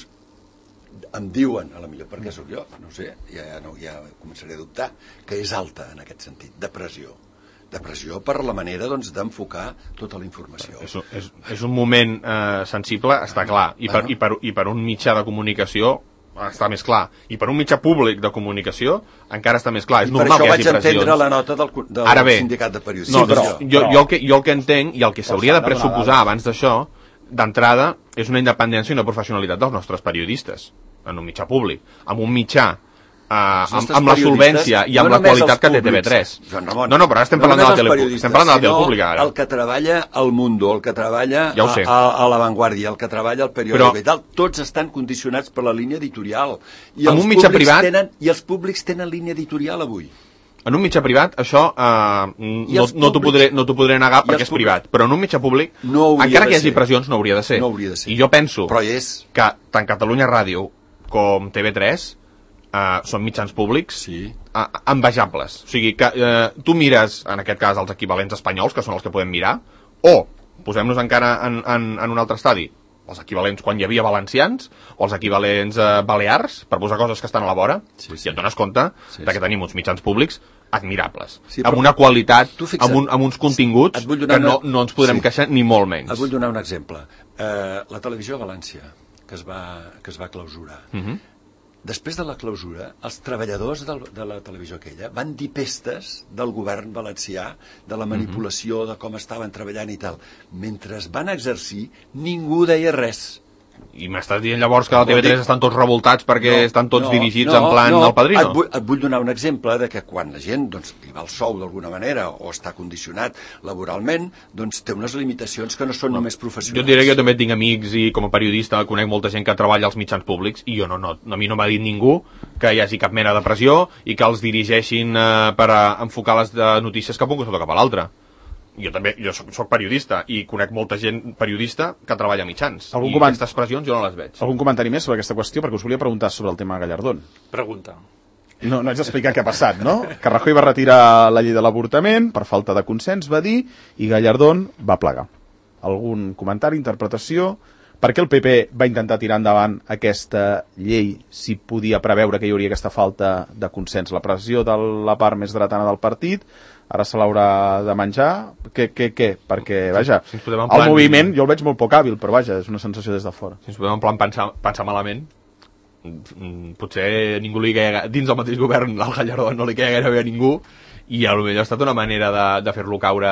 em diuen, a la millor perquè sóc jo, no sé, ja, no, ja començaré a dubtar, que és alta en aquest sentit, de pressió. De pressió per la manera doncs, d'enfocar tota la informació. És, és, és un moment eh, sensible, està clar, i per, i, per, i per un mitjà de comunicació està més clar, i per un mitjà públic de comunicació encara està més clar. És I per normal això que hi hagi vaig pressions. entendre la nota del, del Ara bé, sindicat de periodistes. No, Sí, però, però, jo, jo, el que, jo el que entenc, i el que s'hauria de pressuposar abans d'això, d'entrada, és una independència i una professionalitat dels nostres periodistes en un mitjà públic. Amb un mitjà Uh, amb, amb la solvència i amb no la qualitat que té T V tres. No, no, no, però ara estem parlant no de la tele, estem parlant de la tele pública ara. El que treballa al Mundo, el que treballa ja a, a, a La Vanguardia, el que treballa al periòdico però, i tal, tots estan condicionats per la línia editorial. I amb els un mitjà privat tenen, i els públics tenen línia editorial avui. En un mitjà privat, això uh, no, no t'ho podré, no podré negar perquè és públics, privat, però en un mitjà públic, no encara que hi hagi pressions, no hauria de ser. No hauria de ser. I jo penso és... que tant Catalunya Ràdio com T V tres Uh, són mitjans públics sí. uh, envejables. O sigui, que uh, tu mires, en aquest cas, els equivalents espanyols, que són els que podem mirar, o, posem-nos encara en, en, en un altre estadi, els equivalents quan hi havia valencians, o els equivalents uh, balears, per posar coses que estan a la vora, sí, sí. i et dones compte sí, que sí. tenim uns mitjans públics admirables, sí, amb una qualitat, fixa't, amb, un, amb uns continguts que no, no ens podrem sí. queixar ni molt menys. Et vull donar un exemple. Uh, la televisió a València, que es va, que es va clausurar, uh -huh. després de la clausura, els treballadors del, de la televisió aquella van dir pestes del govern valencià, de la manipulació, mm-hmm. de com estaven treballant i tal. Mentre es van exercir, ningú deia res. I m'estàs dient llavors que a la T V tres estan tots revoltats perquè no, estan tots no, dirigits no, en plan no, El Padrino? Et vull, et vull donar un exemple de que quan la gent doncs, li va el sou d'alguna manera o està condicionat laboralment, doncs té unes limitacions que no són no. només professionals. Jo et diré que jo també tinc amics i com a periodista conec molta gent que treballa als mitjans públics i jo no, no, a mi no m'ha dit ningú que hi hagi cap mena de pressió i que els dirigeixin eh, per a enfocar les de notícies cap a un costat o cap a l'altre. Jo també, jo soc, soc periodista i conec molta gent periodista que treballa a mitjans. Algun I coment... aquestes pressions jo no les veig. Algun comentari més sobre aquesta qüestió? Perquè us volia preguntar sobre el tema Gallardón. Pregunta. No, no haig d'explicar què ha passat, no? Que Rajoy va retirar la llei de l'avortament per falta de consens, va dir, i Gallardón va plegar. Algun comentari, interpretació? Per què el P P va intentar tirar endavant aquesta llei si podia preveure que hi hauria aquesta falta de consens? La pressió de la part més dretana del partit, ara se l'haurà de menjar? Què, què, què? Perquè, vaja, si plan... el moviment jo el veig molt poc hàbil, però vaja, és una sensació des de fora. Si ens podem en plan pensar, pensar malament, potser ningú li queia, dins del mateix govern al Gallardón no li queia gairebé a ningú, i potser ha estat una manera de, de fer-lo caure,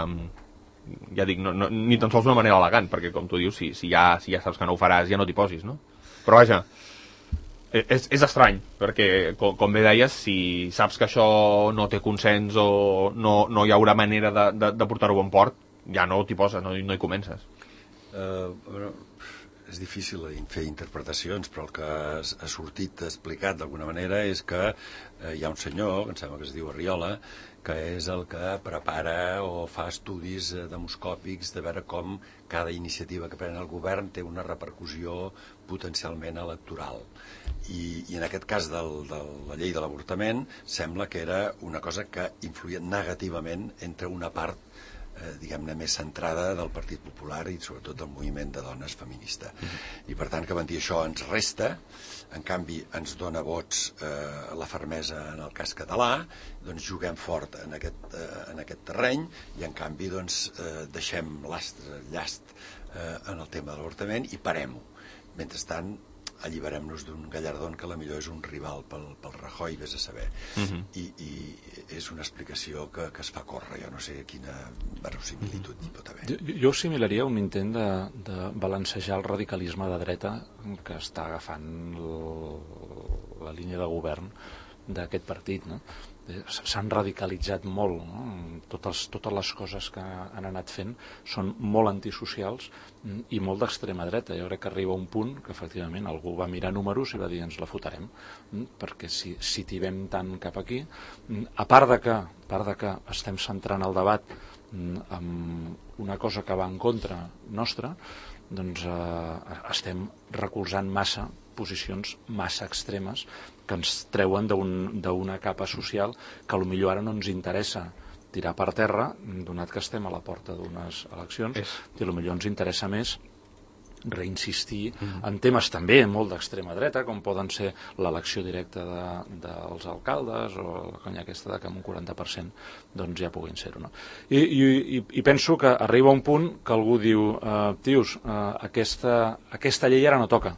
ja dic, no, no, ni tan sols una manera elegant, perquè com tu dius, si, si, ja, si ja saps que no ho faràs, ja no t'hi posis, no? Però vaja, és, és estrany, perquè com, com bé deies, si saps que això no té consens o no, no hi haurà manera de, de, de portar-ho a bon port, ja no t'hi poses, no, no hi comences. Uh, bueno, és difícil fer interpretacions, però el que ha sortit explicat d'alguna manera és que eh, hi ha un senyor, que em sembla que es diu Arriola, que és el que prepara o fa estudis eh, demoscòpics de veure com cada iniciativa que pren el govern té una repercussió potencialment electoral. I, i en aquest cas del, de la llei de l'avortament sembla que era una cosa que influïa negativament entre una part Eh, diguem-ne, més centrada del Partit Popular i sobretot del moviment de dones feminista. Mm-hmm. I per tant, que van dir això ens resta, en canvi ens dona vots eh, la fermesa en el cas català, doncs juguem fort en aquest, eh, en aquest terreny i en canvi doncs eh, deixem l'astre, llast eh, en el tema de l'avortament i parem-ho. Mentrestant, alliberem-nos d'un Gallardón que a la millor és un rival pel, pel Rajoy, vés a saber. Uh-huh. I, I és una explicació que, que es fa córrer, jo no sé quina verosimilitud hi pot haver. Jo, jo assimilaria un intent de, de balancejar el radicalisme de dreta que està agafant l, la línia de govern d'aquest partit, no? S'han radicalitzat molt, no? totes, totes les coses que han anat fent són molt antisocials i molt d'extrema dreta. Jo crec que arriba un punt que efectivament algú va mirar números i va dir ens la fotarem, perquè si, si tibem tant cap aquí, a part de que, a part de que estem centrant el debat amb una cosa que va en contra nostra, doncs eh, estem recolzant massa posicions massa extremes que ens treuen d'una capa social que potser ara no ens interessa tirar per terra, donat que estem a la porta d'unes eleccions, és. I potser ens interessa més reinsistir mm. en temes també molt d'extrema dreta, com poden ser l'elecció directa de, dels alcaldes o la conya aquesta de que amb un quaranta per cent doncs ja puguin ser-ho. No? I, i, I penso que arriba un punt que algú diu eh, tios, eh, aquesta, aquesta llei ara no toca.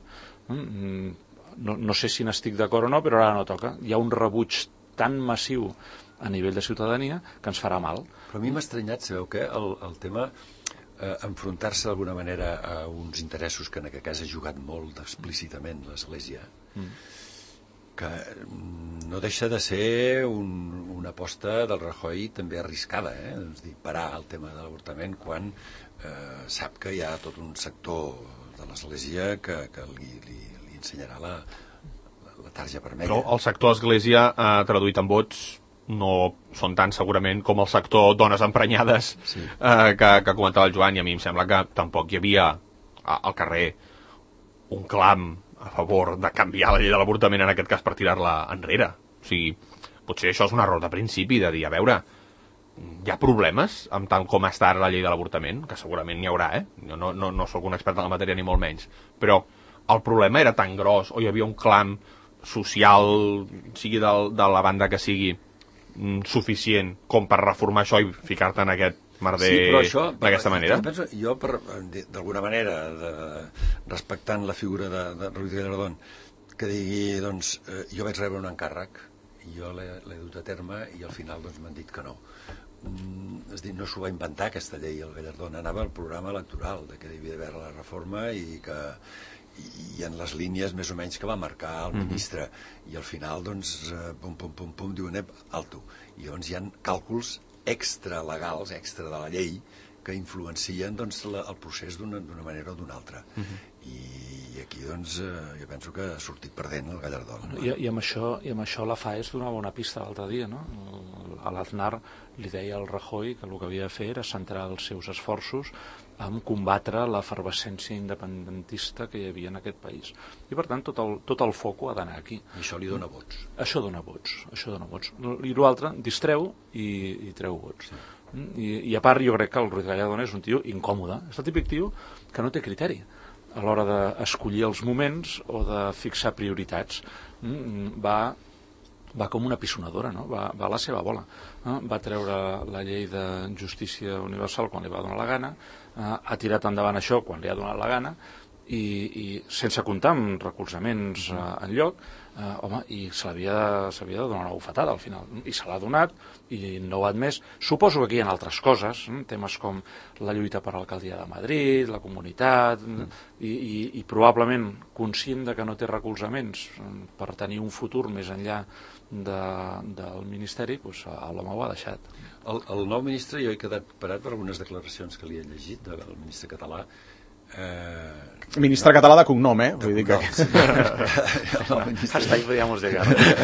No, no sé si n'estic d'acord o no, però ara no toca. Hi ha un rebuig tan massiu a nivell de ciutadania que ens farà mal. Però a mi m'ha estranyat, sabeu què? El, el tema eh, enfrontar-se d'alguna manera a uns interessos que en aquest cas ha jugat molt explícitament l'Església, mm. que no deixa de ser un, una aposta del Rajoy també arriscada, eh? Doncs dir, parar el tema de l'avortament quan eh, sap que hi ha tot un sector de l'Església que, que li, li, li ensenyarà la, la, la tarja vermella. Però el sector Església eh, traduït en vots no són tant segurament com el sector dones emprenyades sí. eh, que, que comentava el Joan, i a mi em sembla que tampoc hi havia a, al carrer un clam a favor de canviar la llei de l'avortament en aquest cas per tirar-la enrere. O sigui, potser això és un error de principi de dir, a veure, hi ha problemes amb tant com està ara la llei de l'avortament, que segurament n'hi haurà, eh? Jo no, no, no sóc un expert en la matèria ni molt menys, però el problema era tan gros, o hi havia un clam social, sigui de, de la banda que sigui, suficient com per reformar això i ficar-te en aquest merder sí, d'aquesta manera? Penso, jo, d'alguna manera, de, respectant la figura de, de Ruiz Gallardón, que digui, doncs, eh, jo vaig rebre un encàrrec, i jo l'he dut a terme, i al final doncs, m'han dit que no. Mm, és dir, no s'ho va inventar aquesta llei, el Gallardón anava al programa electoral de que devia haver la reforma i que i en les línies més o menys que va marcar el ministre, mm-hmm. i al final doncs pum pum pum pum diuen ep, alto, i llavors hi ha càlculs extralegals, extra de la llei que influencien doncs, la, el procés d'una manera o d'una altra. Mm-hmm. I aquí doncs jo penso que ha sortit perdent el Gallardón. I, i, amb això, I amb això la FAES donava una pista l'altre dia, no? A l'Aznar li deia al Rajoy que el que havia de fer era centrar els seus esforços en combatre l'efervescència independentista que hi havia en aquest país. I per tant tot el, tot el foco ha d'anar aquí. I això li dona vots. Això dona vots. Això dona vots. I l'altre distreu i, i treu vots. Sí. I, I a part jo crec que el Ruiz Gallardón és un tio incòmode. És el típic tio que no té criteri a l'hora d'escollir els moments o de fixar prioritats. Va, va com una pisonadora, no? va, va a la seva bola. No? Va treure la llei de justícia universal quan li va donar la gana, eh, ha tirat endavant això quan li ha donat la gana, i, i sense comptar amb recolzaments eh, en lloc, eh, home, i se l'havia de donar una bufetada al final, i se l'ha donat i no ho ha admès. Suposo que aquí hi ha altres coses, eh, temes com la lluita per l'alcaldia de Madrid, la comunitat, mm. i, i, i probablement conscient de que no té recolzaments per tenir un futur més enllà de, del Ministeri, doncs l'home ho ha deixat. El, el nou ministre, jo he quedat parat per algunes declaracions que li he llegit del ministre català, Eh... Ministre català de cognom, eh? Vull dir que... Hasta ahí podíamos llegar.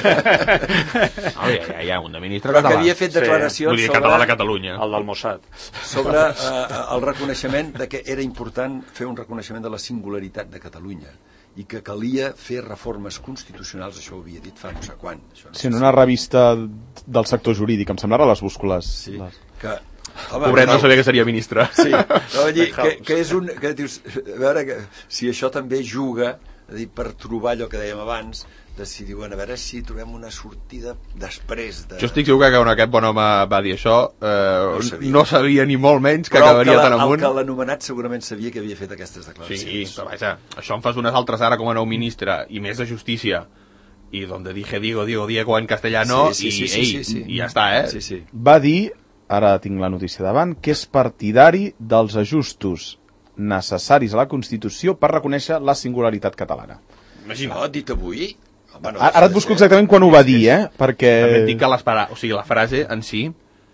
Oh, ja, ja, ja, un de ministre Però català. que havia fet declaracions Vull dir, sobre... català de Catalunya. El del Mossad. Sobre eh, el reconeixement de que era important fer un reconeixement de la singularitat de Catalunya i que calia fer reformes constitucionals, això ho havia dit fa no sé quan. Això no Sí, sé en si- una revista del sector jurídic, em sembla, les búscules. Sí, Les... que... Home, Pobret, no però- sabia que seria ministre. Sí, no, dir, que, que és un... Que dius, a veure, que, si això també juga a dir, per trobar allò que dèiem abans, de si diuen, a veure si trobem una sortida després de... Jo estic segur que quan aquest bon home va dir això eh, No sabia. no sabia ni molt menys que Però el acabaria que la- tan amunt. El que l'ha anomenat segurament sabia que havia fet aquestes Sí, declaracions. però vaja, això en fas unes altres ara com a nou ministre i més de justícia i donde dije digo, digo, Diego en castellano Sí, sí, i, sí, sí, ei, sí, sí. i ja està, eh? Sí, sí. Va dir, ara tinc la notícia davant, que és partidari dels ajustos necessaris a la Constitució per reconèixer la singularitat catalana. Imagina. No, dit avui... Home, no, Ara et busco exactament quan ho va dir, eh? Perquè... També et dic que les para... o sigui, la frase en si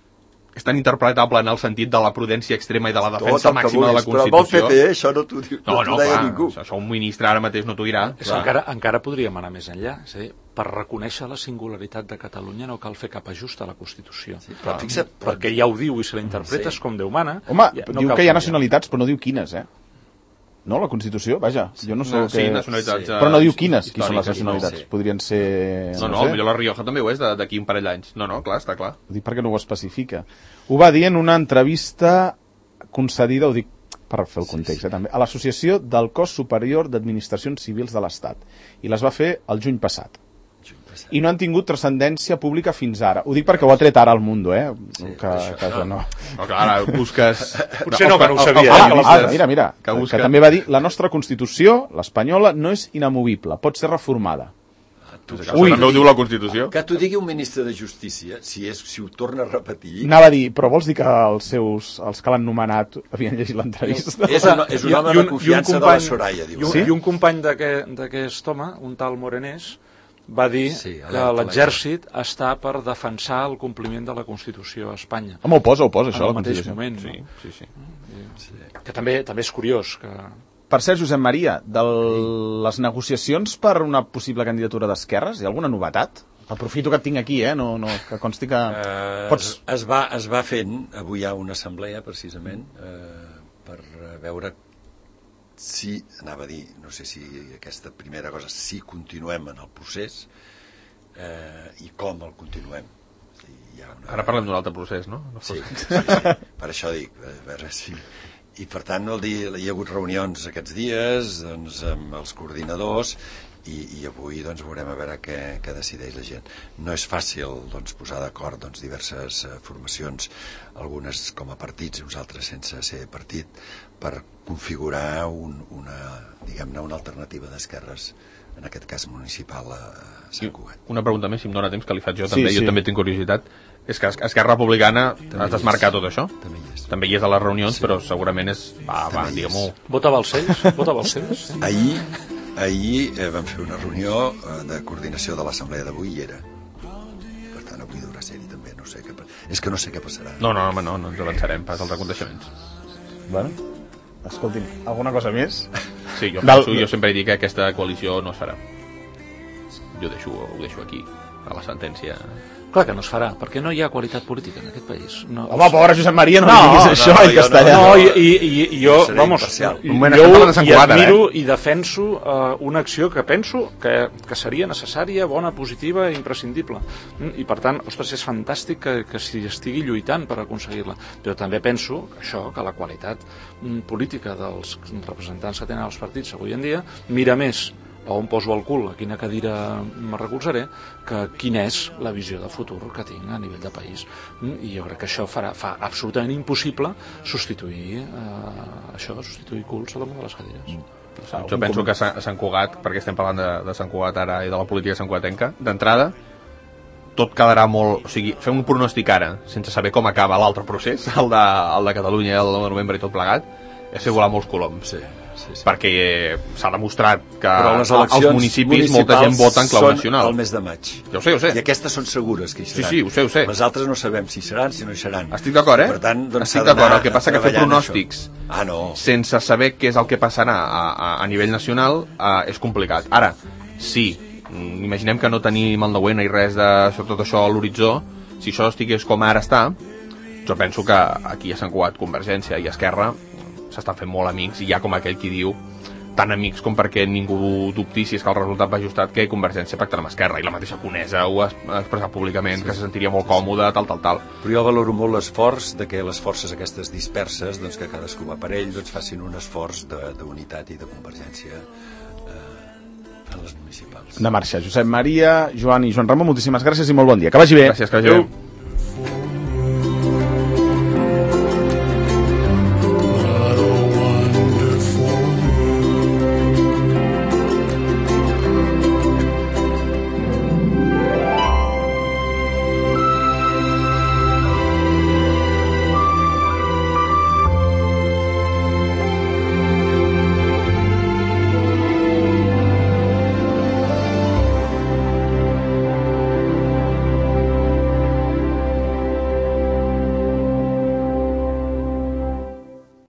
és tan interpretable en el sentit de la prudència extrema i de la defensa Tot el que màxima de la vulguis, però amb el Constitució. P P això no t'ho diu, No, no no, t'ho deia clar, ningú. això, això un ministre ara mateix no t'ho dirà. És que clar. encara, encara podríem anar més enllà. És a dir, per reconèixer la singularitat de Catalunya no cal fer cap ajust a la Constitució. Sí, però fixa't, però- Perquè ja ho diu i si la interpretes Sí. com Déu mana... Home, ja, diu cal que hi ha canviar. nacionalitats, però no diu quines, eh? No, la Constitució, vaja, jo no sé No, el sí, que... nacionalitats, Sí. eh, Però no diu quines, qui són les històriques, nacionalitats. no. Podrien ser... No, no, sé. potser la Rioja també ho és de- d'aquí un parell d'anys. No, no, clar, està clar. Ho dic perquè no ho especifica. Ho va dir en una entrevista concedida, ho dic per fer el context, eh, també, a l'Associació del Cos Superior d'Administracions Civils de l'Estat. I les va fer el juny passat. I no han tingut transcendència pública fins ara. Ho dic perquè ho ha tret ara al Mundo, eh? Sí, que, que això no... Però clar, ara busques... Potser no, que no ho sabia, els eh? Ah, periodistes ah, mira, mira, que que, busquen... que també va dir la nostra Constitució, l'espanyola, no és inamovible, pot ser reformada. Ui, també ho diu la Constitució. Que t'ho digui un ministre de Justícia, si, és, si ho torna a repetir... Anava a dir, però vols dir que els seus, els que l'han nomenat havien llegit l'entrevista? És un, és un I- home i de confiança de la Soraya, diu. I un, Sí? i un company d'aquest d'aquest home, un tal Morenés, va dir Sí, que alerta, l'exèrcit està per defensar el compliment de la Constitució a Espanya. Home, ho posa, ho posa, En això, el la mateix Constitució. moment. Sí, No? sí, sí. Que també també és curiós. Que... Per cert, Josep Maria, de les negociacions per una possible candidatura d'esquerres, hi ha alguna novetat? Aprofito que et tinc aquí, eh? No, no, que consti que... Eh, Pots... es, va, es va fent, avui hi ha una assemblea precisament eh, per eh, veure si, anava a dir, no sé si aquesta primera cosa, si continuem en el procés eh, i com el continuem. O sigui, hi ha una... Ara parlem d'un altre procés, no? no Sí, fos- sí, sí, per això dic, a veure si... I per tant, el dia, hi ha hagut reunions aquests dies doncs, amb els coordinadors i, i avui doncs, veurem a veure què, què decideix la gent. No és fàcil doncs, posar d'acord doncs, diverses eh, formacions, algunes com a partits i uns altres sense ser partit, per configurar un, una, diguem-ne, una alternativa d'esquerres, en aquest cas municipal a Sant Cugat. Una pregunta més, si em dóna temps, que li faig jo Sí, també, sí. jo també tinc curiositat. És que Esquerra Republicana has desmarcat tot això? També hi és. També hi és a les reunions, però segurament és... Va, va, També hi és. diguem-ho... Vota Balcells? Vota Balcells? Sí. Ahir, ahir eh, vam fer una reunió eh, de coordinació de l'assemblea d'avui i era. Per tant, avui deurà ser-hi també, no sé què... pa- És que no sé què passarà. No, no, home, no, no ens avançarem pas als aconteixements. Bueno, escolti'm, alguna cosa més? Sí, jo, Del- penso, jo sempre dic que aquesta coalició no es farà. Jo deixo, ho deixo aquí, a la sentència. Clar que no es farà, perquè no hi ha qualitat política en aquest país. No, Home, pobre Josep Maria, no, No, no diguis no, això no, en jo castellà. No, i, i, i, i jo, Seré vamos, imparcial. i, Un moment, jo estem parlant de Sant i Cugat, ara, admiro eh? i defenso uh, una acció que penso que, que seria necessària, bona, positiva i imprescindible. Mm, I per tant, ostres, és fantàstic que, que s'hi estigui lluitant per aconseguir-la. Però també penso que això, que la qualitat mm, política dels representants que tenen els partits avui en dia mira més a on poso el cul, a quina cadira me recolzaré, que quina és la visió de futur que tinc a nivell de país. Mm, I jo crec que això farà, fa absolutament impossible substituir eh, això, substituir culs a damunt de les cadires. Jo penso que a Sant- a Sant Cugat, perquè estem parlant de, de Sant Cugat ara i de la política santcugatenca, d'entrada, tot quedarà molt... O sigui, fer un pronòstic ara, sense saber com acaba l'altre procés, el de, el de Catalunya, el de novembre i tot plegat, és fer volar molts coloms. Sí, sí, sí. perquè eh, s'ha demostrat que les als municipis molta gent vota en clau nacional. Són el mes de maig. Ja ho sé, ho sé. I aquestes són segures que hi seran. Sí, sí, ho sé, ho sé. Les altres no sabem si seran, si no hi seran. Estic d'acord, eh? Per tant, doncs, Estic d'acord. El que passa que fer pronòstics ah, no. sense saber què és el que passarà a, a, a nivell nacional uh, és complicat. Ara, sí, imaginem que no tenim el nou N i res de tot això a l'horitzó, si això estigués com ara està, jo penso que aquí a Sant Cugat, Convergència i Esquerra s'estan fent molt amics, i hi ha com aquell qui diu tan amics com perquè ningú dubti si és que el resultat va ajustat que Convergència pactarà amb Esquerra, i la mateixa Conesa ho ha expressat públicament, sí, que se sentiria molt còmode, tal, tal, tal. Però jo valoro molt l'esforç de que les forces aquestes disperses, doncs que cadascú va per ell, doncs facin un esforç d'unitat i de convergència eh, en les municipals. De marxa. Josep Maria, Joan i Joan Ramon, moltíssimes gràcies i molt bon dia. Que vagi bé. Gràcies, que vagi bé.